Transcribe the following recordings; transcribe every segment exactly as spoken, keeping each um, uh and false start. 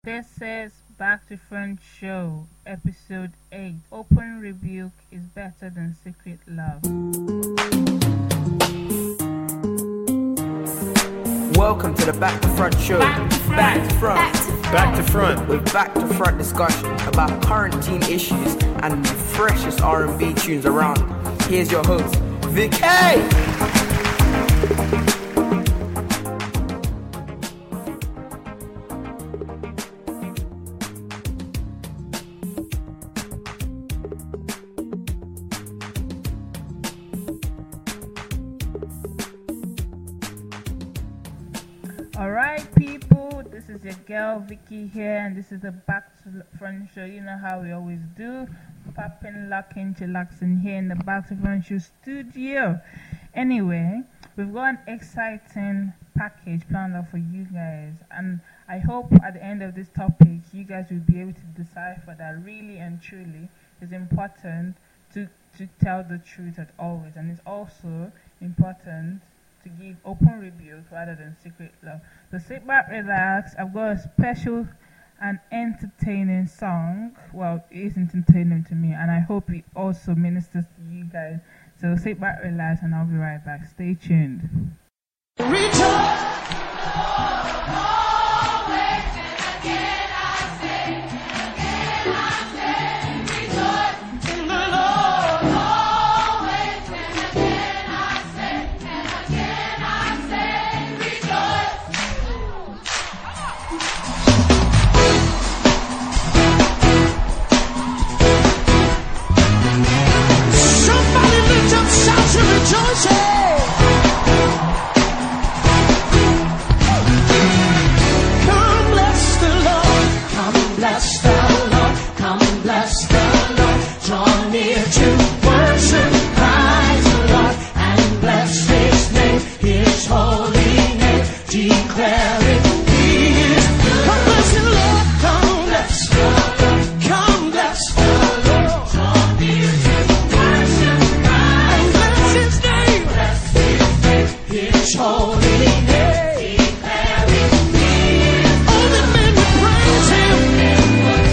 This is Back to Front Show, Episode eight. Open rebuke is better than secret love. Welcome to the Back to Front Show. Back to front. Back to front. Back to front. Back to front. With back to front discussion about current teen issues and the freshest R and B tunes around. Here's your host, Vic A. Alright people, this is your girl Vicky here, and this is the Back to Front Show. You know how we always do, popping, locking, chillaxing here in the Back to Front Show studio. Anyway, we've got an exciting package planned out for you guys, and I hope at the end of this topic you guys will be able to decipher that really and truly it's important to, to tell the truth at always, and it's also important to give open rebuke rather than secret love. So sit back, relax. I've got a special and entertaining song. Well, it is entertaining to me, and I hope it also ministers to you guys. So sit back, relax, and I'll be right back. Stay tuned. Only men will praise him.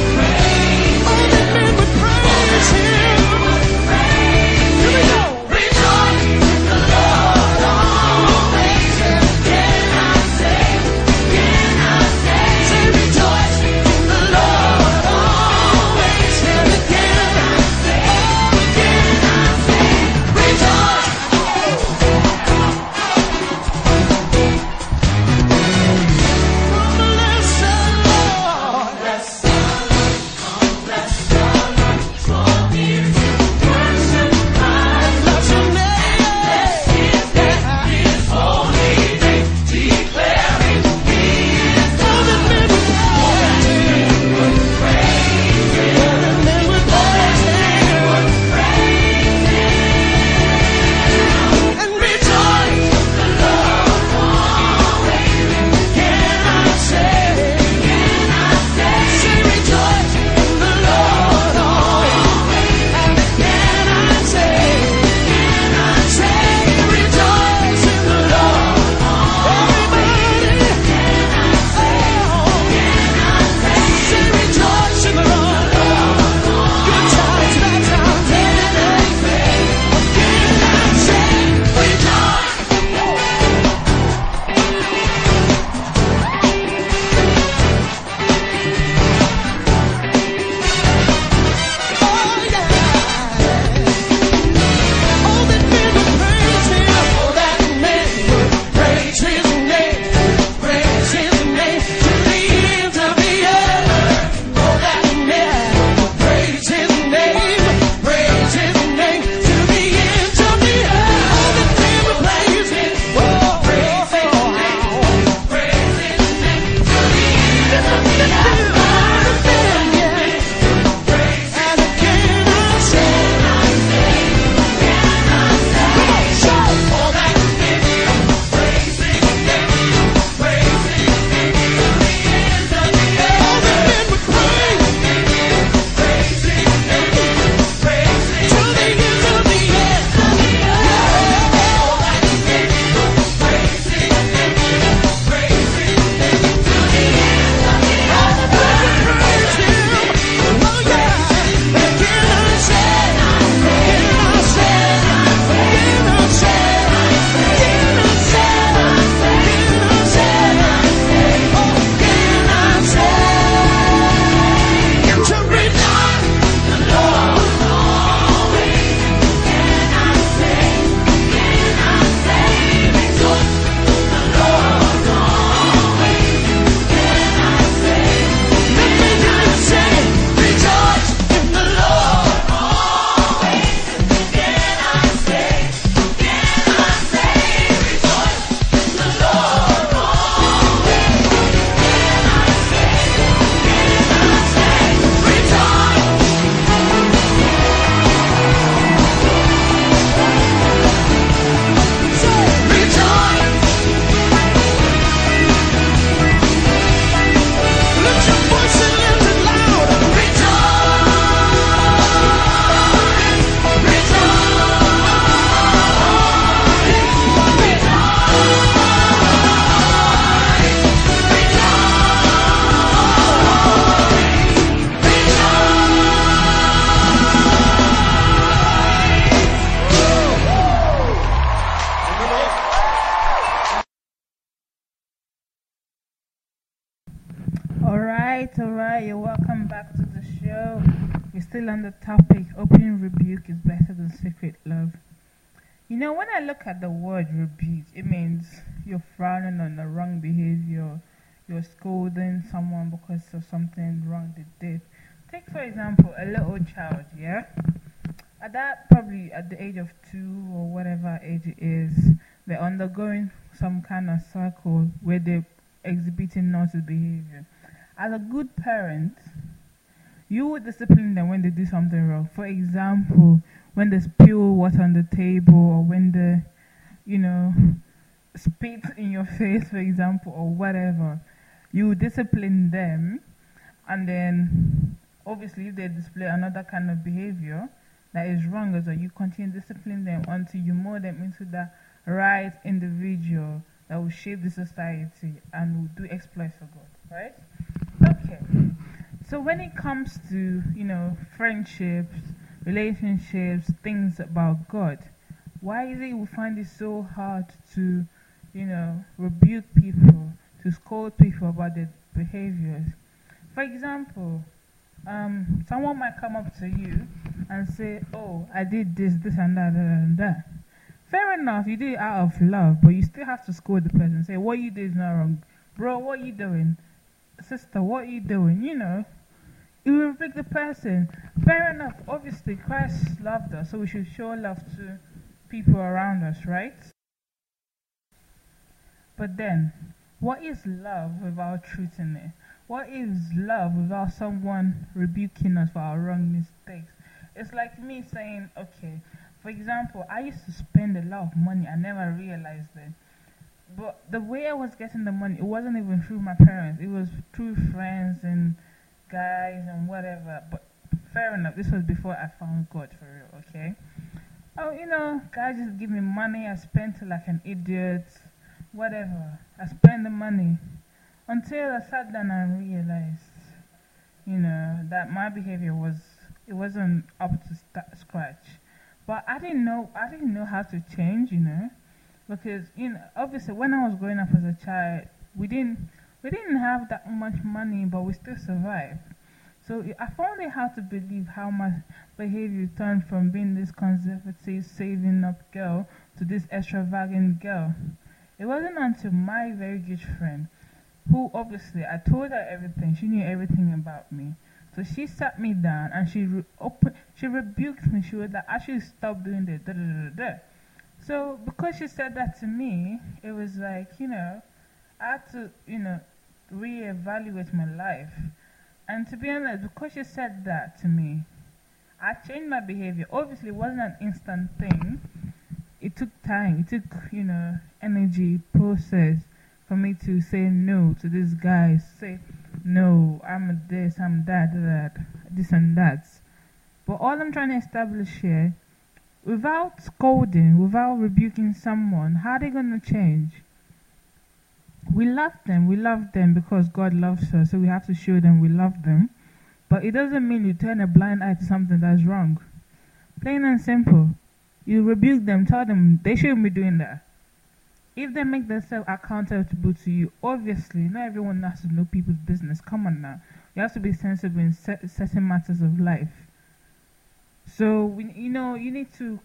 Alright, alright, you're welcome back to the show. We're still on the topic, open rebuke is better than secret love. You know, when I look at the word rebuke, it means you're frowning on the wrong behavior, you're scolding someone because of something wrong they did. Take, for example, a little child, yeah? At that, probably at the age of two or whatever age it is, they're undergoing some kind of cycle where they're exhibiting naughty behavior. As a good parent, you would discipline them when they do something wrong. For example, when they spill water on the table, or when they, you know, spit in your face, for example, or whatever. You discipline them, and then obviously if they display another kind of behavior that is wrong as well, you continue disciplining them until you mold them into the right individual that will shape the society and will do exploits for God, right? Okay. So when it comes to, you know, friendships, relationships, things about God, why is it we find it so hard to, you know, rebuke people, to scold people about their behaviors? For example, um, someone might come up to you and say, oh, I did this, this and that, that and that. Fair enough, you did it out of love, but you still have to scold the person. Say, what you did is not wrong. Bro, what you doing? Sister, what you doing? You know, you rebuke the person. Fair enough, obviously Christ loved us, so we should show love to people around us, right? But then, what is love without truth in it? What is love without someone rebuking us for our wrong mistakes? It's like me saying, okay, for example, I used to spend a lot of money. I never realized it. But the way I was getting the money, it wasn't even through my parents. It was through friends and guys and whatever. But fair enough, this was before I found God for real, okay? Oh, you know, guys just give me money. I spent it like an idiot, whatever. I spent the money until I sat down and realized, you know, that my behavior was, it wasn't up to st- scratch. But I didn't know, I didn't know how to change, you know, because, you know, obviously when I was growing up as a child, we didn't, we didn't have that much money, but we still survived. So I found it hard to believe how my behavior turned from being this conservative, saving up girl to this extravagant girl. It wasn't until my very good friend, who obviously I told her everything, she knew everything about me. So she sat me down and she re- open, she rebuked me. She was like, I should stop doing this. Da, da, da, da. So because she said that to me, it was like, you know, I had to, you know, reevaluate my life. And to be honest, because she said that to me, I changed my behavior. Obviously, it wasn't an instant thing. It took time. It took, you know, energy, process for me to say no to this guy. Say, no, I'm this, I'm that, that, this and that. But all I'm trying to establish here, without scolding, without rebuking someone, how are they going to change? We love them. We love them because God loves us, so we have to show them we love them. But it doesn't mean you turn a blind eye to something that's wrong. Plain and simple. You rebuke them, tell them they shouldn't be doing that. If they make themselves accountable to you, obviously, not everyone has to know people's business. Come on now. You have to be sensible in set, certain matters of life. So, we, you know, you need to,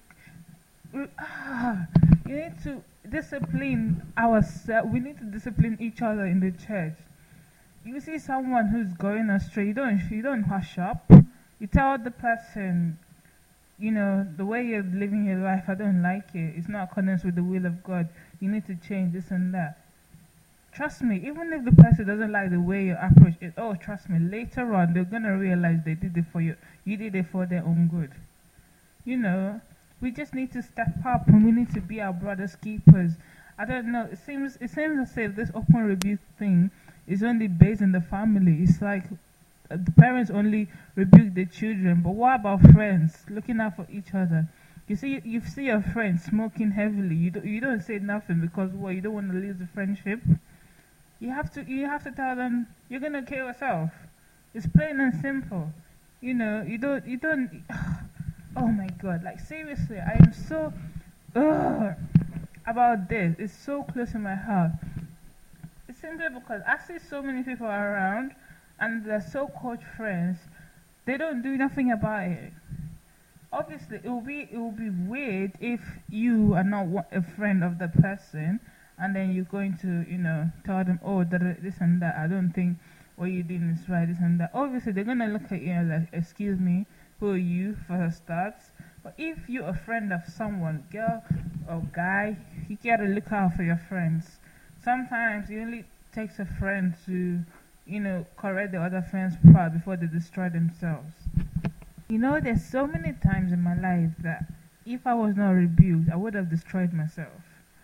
uh, you need to discipline ourselves. We need to discipline each other in the church. You see someone who's going astray, you don't, you don't hush up. You tell the person, you know, the way you're living your life, I don't like it. It's not accordance with the will of God. You need to change this and that. Trust me, even if the person doesn't like the way you approach it, oh, trust me, later on, they're going to realize they did it for you. You did it for their own good. You know, we just need to step up and we need to be our brother's keepers. I don't know, it seems, it seems as if this open rebuke thing is only based in the family. It's like uh, the parents only rebuke the children, but what about friends looking out for each other? You see, you see your friend smoking heavily. You don't, you don't say nothing because what, you don't want to lose the friendship. You have to, you have to tell them you're gonna kill yourself. It's plain and simple. You know, you don't, you don't. Oh my God! Like seriously, I am so ugh, about this. It's so close to my heart. It's simply because I see so many people around, and the so-called friends, they don't do nothing about it. Obviously, it will be it will be weird if you are not wa- a friend of the person, and then you're going to, you know, tell them, oh, this and that. I don't think what you're doing is right, this and that. Obviously, they're gonna look at you and like, excuse me, who are you for the starts? But if you're a friend of someone, girl or guy, you gotta look out for your friends. Sometimes it only takes a friend to, you know, correct the other friend's part before they destroy themselves. You know, there's so many times in my life that if I was not rebuked, I would have destroyed myself.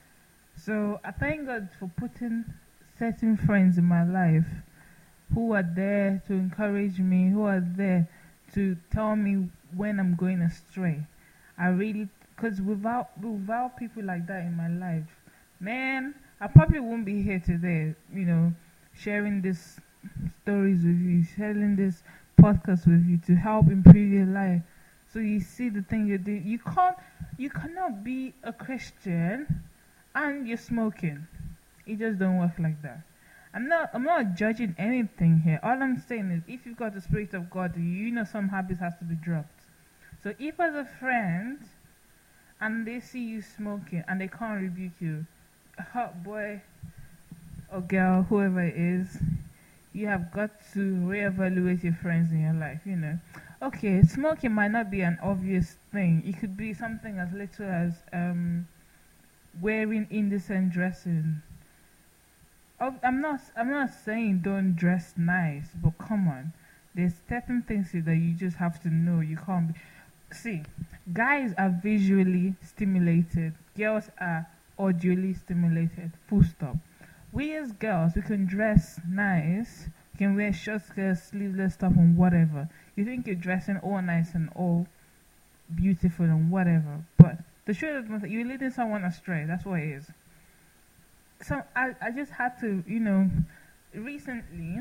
So I thank God for putting certain friends in my life who are there to encourage me, who are there to tell me when I'm going astray. I really, because without without people like that in my life, man, I probably won't be here today, you know, sharing these stories with you, sharing this podcast with you to help improve your life. So you see the thing you do. You can't, you cannot be a Christian and you're smoking. It just don't work like that. I'm not, I'm not judging anything here. All I'm saying is, if you've got the Spirit of God, you know some habits has to be dropped. So if as a friend, and they see you smoking and they can't rebuke you, hot boy or girl, whoever it is, you have got to reevaluate your friends in your life, you know. Okay, smoking might not be an obvious thing. It could be something as little as um, wearing indecent dressing. I'm not I'm not saying don't dress nice, but come on. There's certain things that you just have to know. You can't be. See, guys are visually stimulated. Girls are audiously stimulated. Full stop. We as girls, we can dress nice. We can wear short skirts, sleeveless stuff, and whatever. You think you're dressing all nice and all beautiful and whatever. But the truth is, you're leading someone astray. That's what it is. So I, I just had to, you know, recently,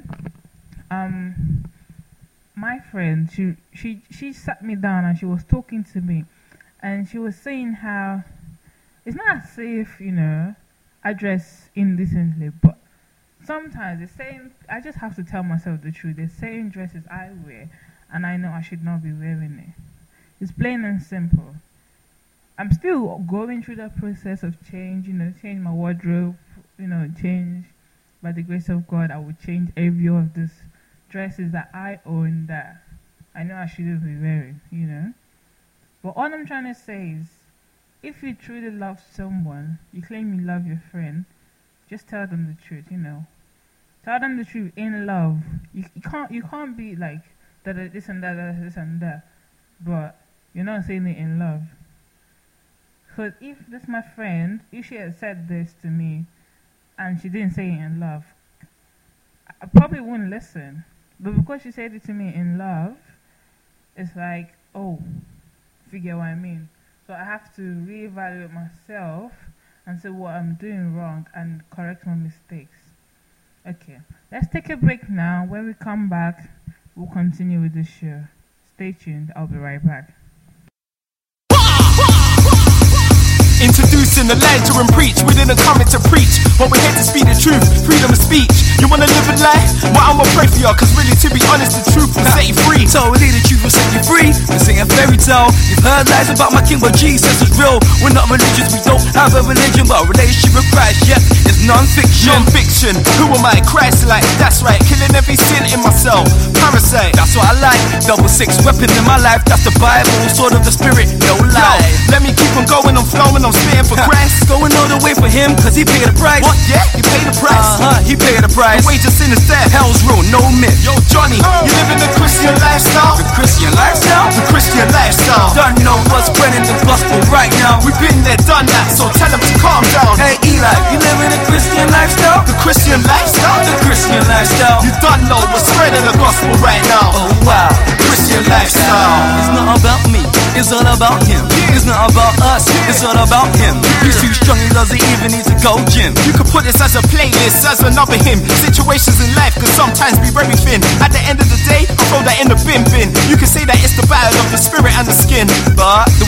um, my friend, she, she, she sat me down and she was talking to me, and she was saying how it's not as if, you know, I dress indecently, but sometimes the same, I just have to tell myself the truth. The same dresses I wear, and I know I should not be wearing it. It's plain and simple. I'm still going through that process of change, you know, change my wardrobe, you know, change. By the grace of God, I will change every of these dresses that I own that I know I shouldn't be wearing, you know. But all I'm trying to say is, if you truly love someone, you claim you love your friend, just tell them the truth, you know. Tell them the truth in love. You, you can't you can't be like that, this and that, that, this and that, but you're not saying it in love. Because if this my friend, if she had said this to me and she didn't say it in love, I probably wouldn't listen. But because she said it to me in love, it's like, oh, figure what I mean. So I have to reevaluate myself and see what I'm doing wrong and correct my mistakes. Okay, let's take a break now. When we come back, we'll continue with the show. Stay tuned. I'll be right back. Introducing the line to and preach, we didn't come in to preach, but we're here to speak the truth, freedom of speech. You wanna live a life? Well, I'ma pray for you, cause really to be honest, the truth will set you free. So really the truth will set you free. We're saying a fairy tale. You've heard lies about my king, but Jesus is real. We're not religious, we don't have a religion, but a relationship with Christ, yeah, it's non-fiction. Non-fiction, who am I? Christ like, that's right, killing every sin in myself. Parasite, that's what I like. Double six weapon in my life, that's the Bible, sword of the spirit, no lie. Yo, let me keep on going, I'm flowing, I'm spitting for Christ. Going all the way for him, cause he paid the price. What? Yeah, he paid the price. Uh-huh, he paid the price. The wage of sin is death, hell's real, no myth. Yo, Johnny, oh, you living the Christian lifestyle? The Christian lifestyle? The Christian lifestyle. Don't know what's spreading the gospel right now. We've been there, done that, so tell them to calm down. Hey Eli, you living the Christian lifestyle? The Christian lifestyle? The Christian lifestyle. You don't know what's spreading the gospel right now. Oh wow, Christian lifestyle. It's not about me, it's all about him. It's not about us, it's all about him. He's too strong, he doesn't even need to go gym. You could put this as a playlist, as another hymn. Situations in life can sometimes be very thin. At the end of the day, I throw that in the bin bin. You can say that it's the battle of the spirit and the skin, but the one you feel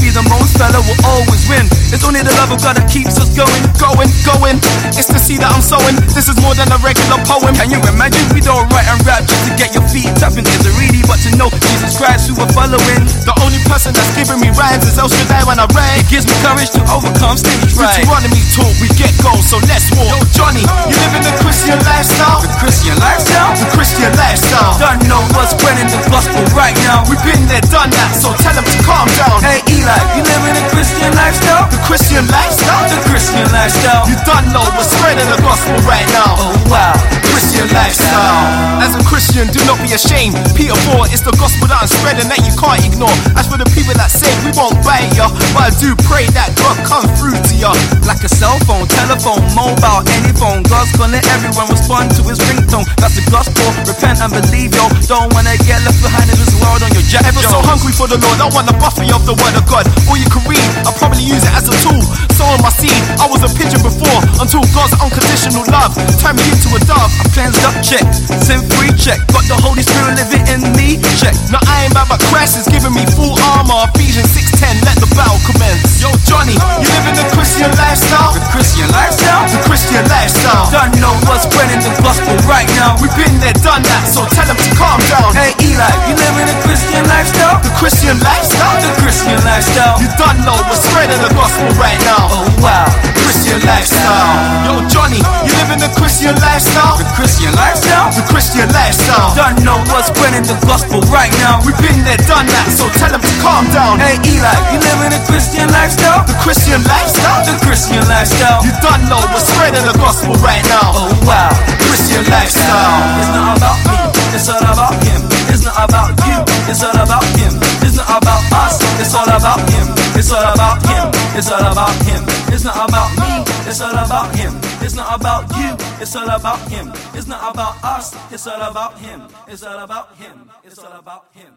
be the most fella will always win. It's only the love of God that keeps us going, going, going. It's the seed that I'm sowing. This is more than a regular poem. Can you imagine? We don't write and rap just to get your feet tapping. Is it really but to know Jesus Christ who we're following? The only person that's giving me rhymes is El Shaddai when I rap. It gives me courage to overcome stage fright. Deuteronomy talk, we get goals, so let's walk. Yo, Johnny, you living the Christian lifestyle? The Christian lifestyle? The Christian lifestyle. Don't know what's spreading the gospel right now. We've been there, done that, so tell them to calm down. Hey Eli, you living the Christian lifestyle? The Christian lifestyle? The Christian lifestyle. You don't know what's spreading the gospel right now. Oh wow, Christian lifestyle. As a Christian, do not be ashamed. Peter four, it's the gospel that I'm spreading that you can't ignore. As for the people that say we won't bite ya, but I do pray that God come through to ya. Like a cell phone, telephone, mobile, any phone. God's calling everyone, respond to his ringtone. That's the gospel, repent and believe, yo. Don't wanna get left behind in this world on your jet. Ever so hungry for the Lord, I want the buffet of the word of God. All you can read, I'll probably use it as a tool. Sowing my seed, I was a pigeon before, until God's unconditional love turned me into a dove. I'm cleansed up, check, sin free, check. Got the Holy Spirit living in me, check. Now I ain't bad, but Christ is giving me full armor. Ephesians six ten, let the battle commence. Yo Johnny, you living the Christian lifestyle? The Christian lifestyle? The Christian lifestyle. Don't know what's spreading the gospel right now. We've been there, done that, so tell them to calm down. Hey Eli, you living the Christian lifestyle? The Christian lifestyle? The Christian lifestyle. You don't know what's spreading the gospel right now. Oh wow, Christian lifestyle. Yo Johnny, you living the Christian lifestyle? The Christian lifestyle? The Christian lifestyle. Don't know what's spreading the gospel right now. We've been there, done that, so tell them to calm down. Hey Eli, you living a Christian lifestyle? The Christian lifestyle? The Christian lifestyle. You don't know what's spreading the gospel right now. Oh wow, Christian lifestyle. It's not about me, it's all about him. It's not about you, it's all about him. It's not about us, it's all about him. It's all about him, it's all about him. It's not about me, it's all about him. It's not about you, it's all about him. It's not about us, it's all about him. It's all about him, it's all about him.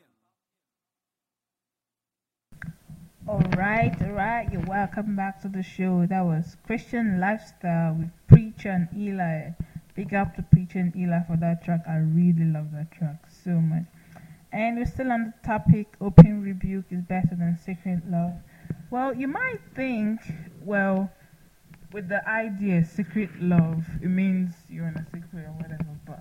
Alright, alright, you're welcome back to the show. That was Christian Lifestyle with Preacher and Eli. Big up to Preacher and Eli for that track. I really love that track so much. And we're still on the topic, open rebuke is better than secret love. Well, you might think, well, with the idea secret love, it means you're in a secret or whatever, but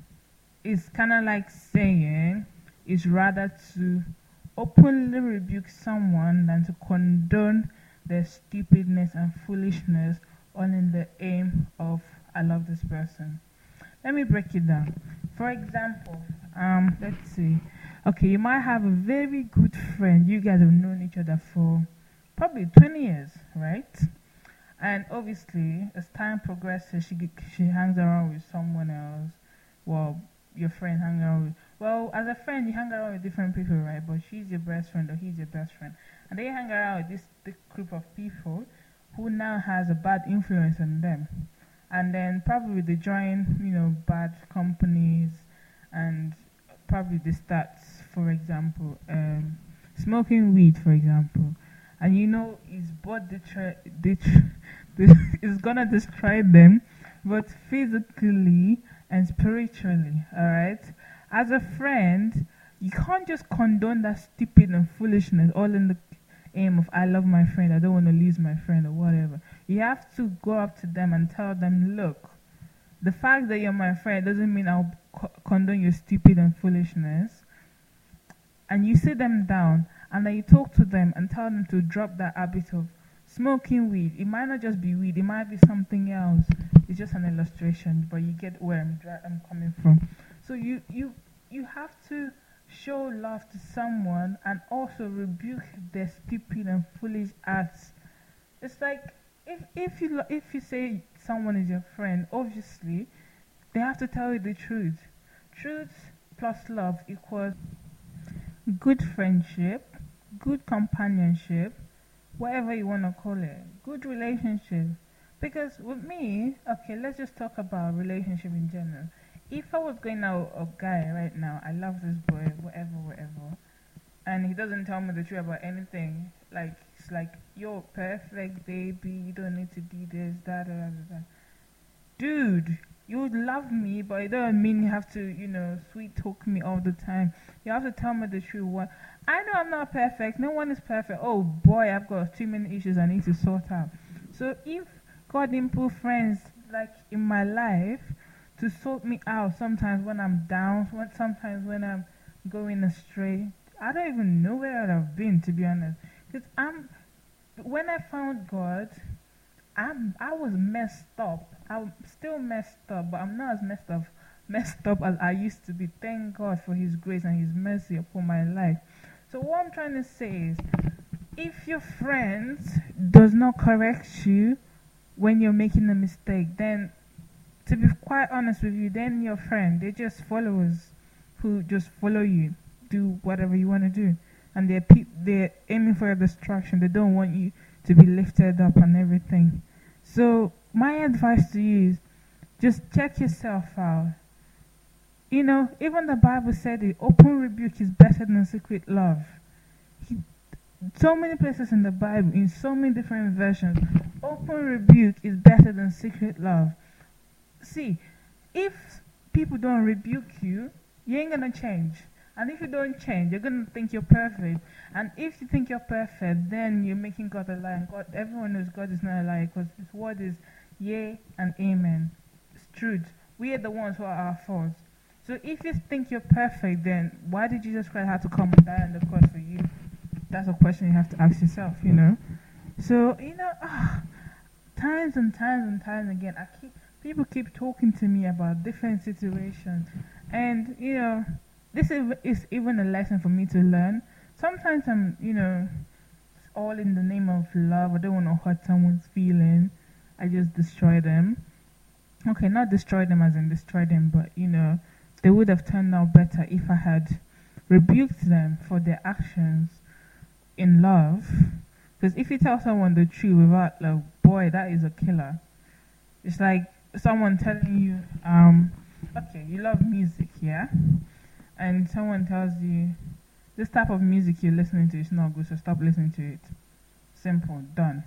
it's kind of like saying it's rather to openly rebuke someone than to condone their stupidness and foolishness, all in the aim of I love this person. Let me break it down. For example, um, let's see. Okay, you might have a very good friend. You guys have known each other for probably twenty years, right? And obviously, as time progresses, she she hangs around with someone else. Well, your friend hangs around with. Well, as a friend, you hang around with different people, right? But she's your best friend or he's your best friend, and they hang around with this, this group of people who now has a bad influence on them. And then probably they join, you know, bad companies, and probably they start, for example, um, smoking weed, for example. And you know, it's both the tra- the tra- it's gonna destroy them, both physically and spiritually. All right. As a friend, you can't just condone that stupid and foolishness, all in the aim of I love my friend, I don't want to lose my friend or whatever. You have to go up to them and tell them, look, the fact that you're my friend doesn't mean I'll co- condone your stupid and foolishness. And you sit them down and then you talk to them and tell them to drop that habit of smoking weed. It might not just be weed, it might be something else. It's just an illustration, but you get where I'm, dra- I'm coming from. So you, you, you have to show love to someone and also rebuke their stupid and foolish acts. It's like if if you if you say someone is your friend, obviously they have to tell you the truth. Truth plus love equals good friendship, good companionship, whatever you want to call it, good relationship. Because with me, okay, let's just talk about relationship in general. If I was going out with a guy right now, I love this boy, whatever, whatever, and he doesn't tell me the truth about anything, like, it's like, you're perfect, baby, you don't need to do this, that, that, that, that. Dude, You would love me, but it doesn't mean you have to, you know, sweet talk me all the time. You have to tell me the truth. What I know, I'm not perfect. No one is perfect. Oh boy, I've got too many issues I need to sort out. So if God didn't put friends like in my life to sort me out, sometimes when I'm down, sometimes when I'm going astray, I don't even know where I'd have been, to be honest. Because I'm, when I found God, I'm, I was messed up. I'm still messed up, but I'm not as messed up, messed up as I used to be. Thank God for His grace and His mercy upon my life. So what I'm trying to say is, if your friend does not correct you when you're making a mistake, then, to be quite honest with you, then your friend, they're just followers who just follow you, do whatever you want to do, and they're pe- they're aiming for your destruction. They don't want you to be lifted up and everything. So my advice to you is, just check yourself out. You know, even the Bible said the open rebuke is better than secret love. He, so many places in the Bible, in so many different versions, open rebuke is better than secret love. See, if people don't rebuke you, you ain't gonna change. And if you don't change, you're gonna think you're perfect. And if you think you're perfect, then you're making God a liar. God, everyone knows God is not a liar, because His word is yea and amen. It's truth. We are the ones who are our faults. So if you think you're perfect, then why did Jesus Christ have to come and die on the cross for you? That's a question you have to ask yourself, you know. So, you know, ah, times and times and times again, I keep people keep talking to me about different situations. And, you know, this is, is even a lesson for me to learn. Sometimes I'm, you know, all in the name of love. I don't want to hurt someone's feeling. I just destroy them. Okay, not destroy them as in destroy them, but, you know, they would have turned out better if I had rebuked them for their actions in love. Because if you tell someone the truth without love, boy, that is a killer. It's like someone telling you, um, okay, you love music, yeah? And someone tells you, this type of music you're listening to is not good, so stop listening to it. Simple, done.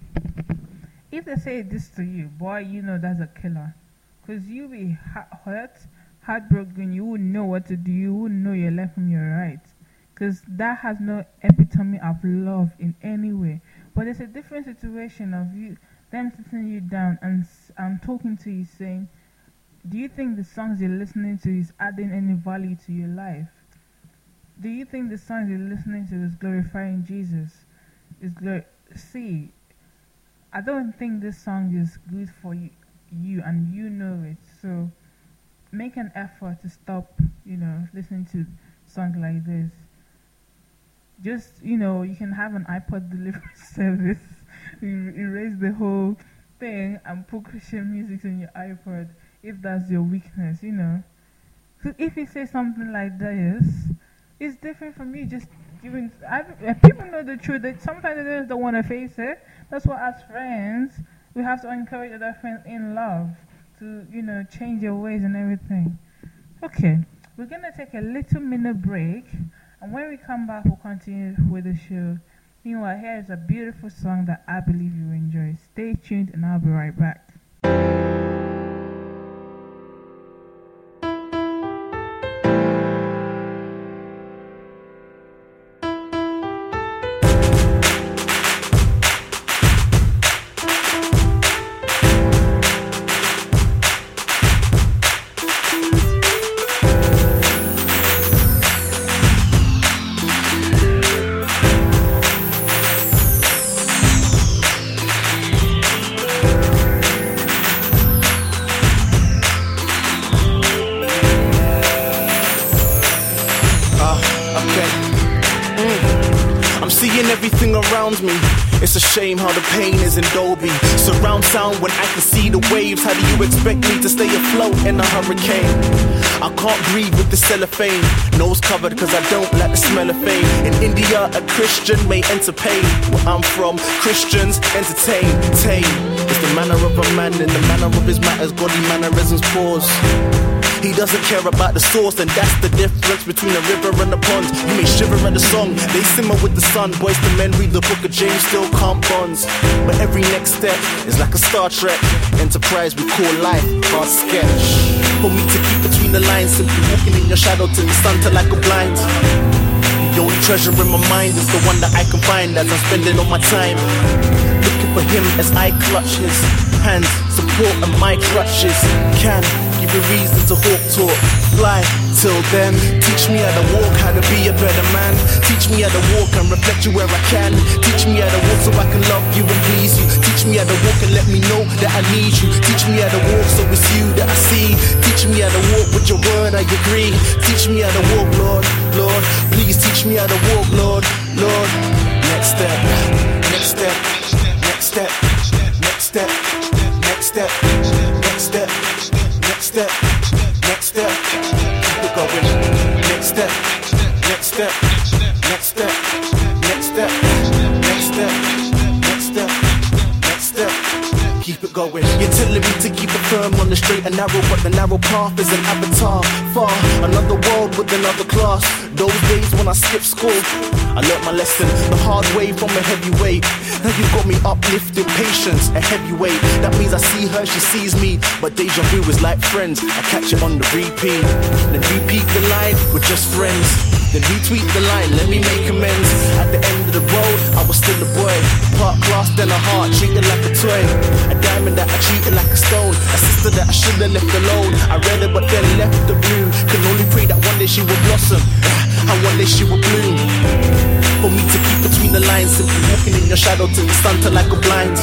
If they say this to you, boy, you know that's a killer. Because you'll be hurt, heartbroken, you wouldn't know what to do, you wouldn't know your left from your right. Because that has no epitome of love in any way. But it's a different situation of you, them sitting you down and um, talking to you saying, do you think the songs you're listening to is adding any value to your life? Do you think the songs you're listening to is glorifying Jesus? Is glor- See, I don't think this song is good for you, you and you know it. So make an effort to stop, you know, listening to songs like this. Just, you know, you can have an iPod delivery service. You erase the whole thing and put Christian music in your iPod if that's your weakness, you know. So if you say something like this, it's different from you just giving. I, people know the truth. That sometimes they just don't want to face it. That's why, as friends, we have to encourage other friends in love to, you know, change your ways and everything. Okay, we're gonna take a little minute break, and when we come back, we'll continue with the show. Meanwhile, here is a beautiful song that I believe you enjoy. Stay tuned, and I'll be right back. Me. It's a shame how the pain is in Dolby. Surround sound when I can see the waves. How do you expect me to stay afloat in a hurricane? I can't breathe with the cellophane. Nose covered cause I don't like the smell of fame. In India a Christian may enter pain. Where I'm from, Christians entertain, tame. It's the manner of a man and the manner of his matters. Godly mannerisms pause. He doesn't care about the source, and that's the difference between a river and a pond. You may shiver at the song, they simmer with the sun. Boys to men read the book of James, still can't bonds. But every next step is like a Star Trek Enterprise we call life, our sketch. For me to keep between the lines, simply walking in your shadow till the sun till like a blind. The only treasure in my mind is the one that I can find as I'm spending all my time looking for him as I clutch his hands, support and my crutches. Can give you reason to hawk talk, fly till then. Teach me how to walk, how to be a better man. Teach me how to walk and reflect you where I can. Teach me how to walk so I can love you and please you. Teach me how to walk and let me know that I need you. Teach me how to walk so it's you that I see. Teach me how to walk with your word, I agree. Teach me how to walk, Lord, Lord. Please teach me how to walk, Lord, Lord. Next step, next step, next step, next step, next step, next step, next step, next step. Keep it going. Next step, next step, next step, next step, next step, next step, next step. Keep it going. You're telling me to keep it firm on the straight and narrow, but the narrow path is an avatar. Far, another world with another class. Those days when I skipped school, I learnt my lesson the hard way from a heavyweight. Now you got me uplifted, patience, a heavyweight. That means I see her, she sees me. But deja vu is like friends, I catch it on the repeat. Then repeat the line, we're just friends. Then retweet the line, let me make amends. At the end of the road, I was still a boy. Part class, then a heart, treated like a toy. A diamond that I treated like a stone. A sister that I should've left alone. I read her but then left the blue. Can only pray that one day she will blossom, and one day she will bloom. For me to keep between the lines, simply walking in your shadow till the sun till like a blind.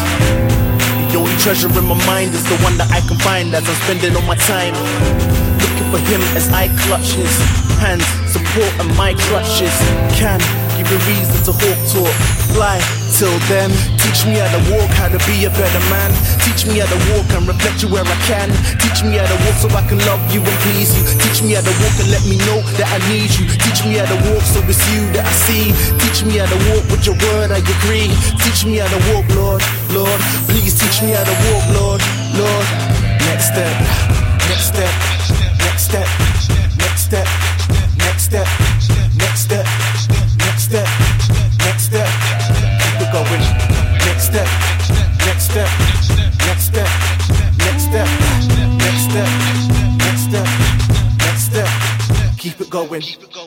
The only treasure in my mind is the one that I can find as I'm spending all my time looking for him as I clutch his hands, support and my crutches. Can give you reason to hawk talk, fly till then. Teach me how to walk, how to be a better man. Teach me how to walk and reflect you where I can. Teach me how to walk so I can love you and please you. Teach me how to walk and let me know that I need you. Teach me how to walk so it's you that I see. Teach me how to walk with your word, I agree. Teach me how to walk, Lord, Lord. Please teach me how to walk, Lord, Lord. Next step, next step, next step, next step, next step, next step, next step, next step. Keep it going. Next step, next step, next step, next step, next step, next step, next step. Keep it going.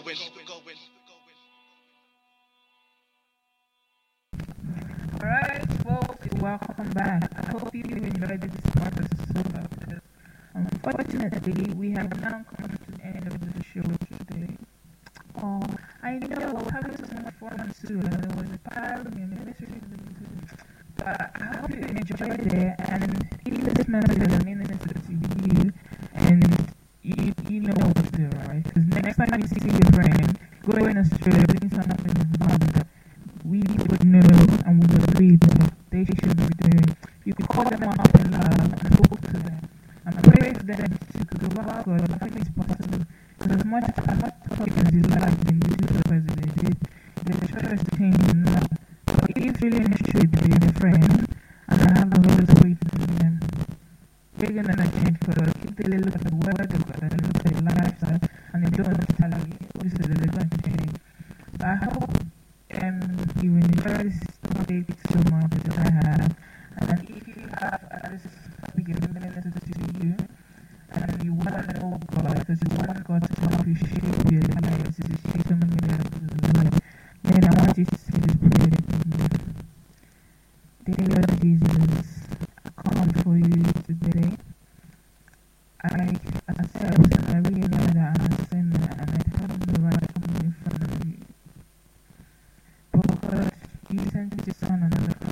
Alright, folks, welcome back. I hope you enjoyed this part of the show. Unfortunately, we have now come to the end of the show today. Oh, I know, we're having so much fun too, and there was a pile of ministry. But I hope you enjoyed it, and if this message is an innocent to you, and you, you know what to do, right? Because next time you see your friend going astray, doing something wrong that we would know and would agree that they should be doing, you could call them up in love and talk to them and pray for them to go back. God, I think it's possible. Because as much as much talking as you like in this little president did, the church changing now. But if really an issue to be a friend, and I have a lot of way to do them, they're gonna change for us. If they look at the word of God and look at the lifestyle, and they don't tell you, this is the going to change. So I hope um, you enjoy this topic so much as I have. And if you have uh, this topic is related to you, and you want to know God, because you want God to help you shape your life, to shape so many lives, then I want you to say this prayer with me. Dear Lord Jesus, I come before you today. I accept and I realize that I'm a sinner and I have no right to come in front of you. But God, you sent your Son on the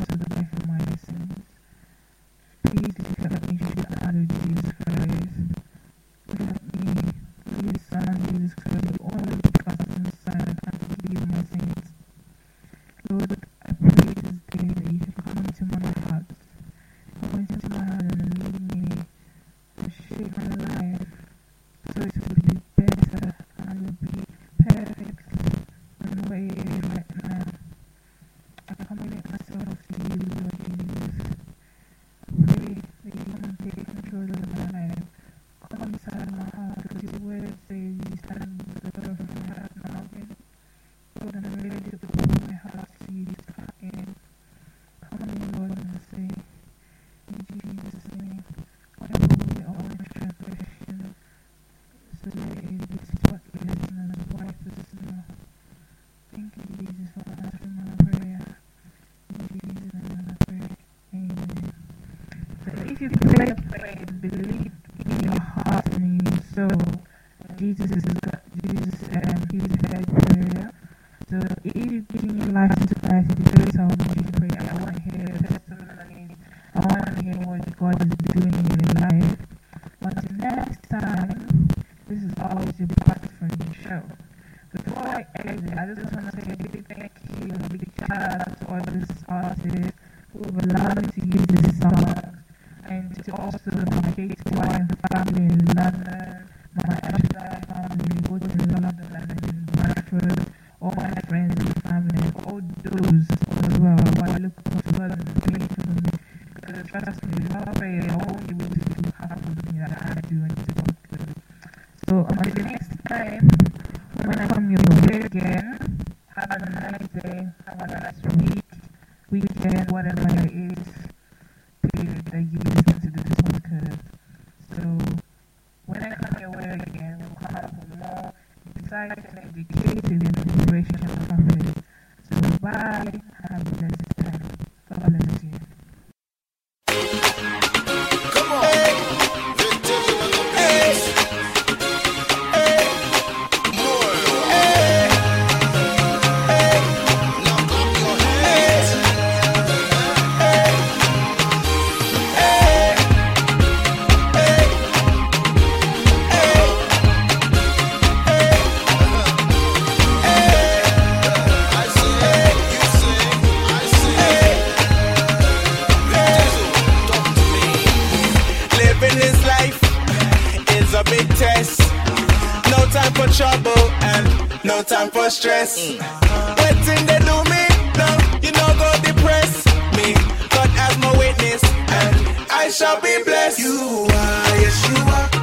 Jesus is God, Jesus, um, He's head prayer. So if you're giving your life into Christ, if you say salvation prayer, I want to hear your testimony. I want to hear what God is doing in your life. Until next time, this is always your Pastor Friendly show. Before I exit, I just want to say a big thank you, a big shout out to all these artists who have allowed me to use this song, and to also my K T Y family in London, my extra family both in London and in Bradford, all my friends and family, all those as well. I look forward to God and pray for me, because trust me, without prayer, I won't be able to do half of the things that I do and to God good. So until the next time, when I come your way again, have a nice day, have a nice week, weekend, whatever it is, period that you listen to this podcast. So when I come your way again, we'll come up with more exciting, educative, and inspirational content. So bye, have a blessed time. God bless you. Come on. Hey. Hey. For trouble and no time for stress. Mm. Waiting they do me, no, you know go depress me. God as my witness, and I shall be blessed. You are, yes you are.